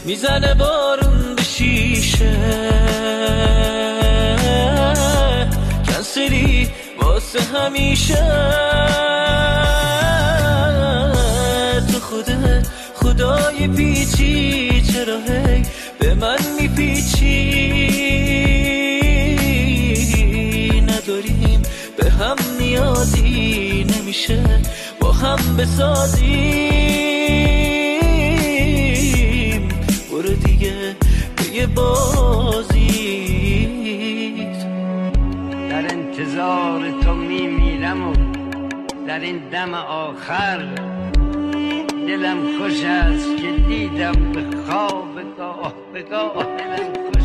میزنه بارون به شیشه، کنسلی واسه همیشه. تو خدای پیچی، چرا هی به من میپیچی؟ نداریم به هم نیازی، نمیشه با هم بسازیم. برو دیگه به یه بازی. در انتظار تو میمیرم و در این دم آخر دلم خوش است که دیدم به خواب گاه به گاه. دلم خوش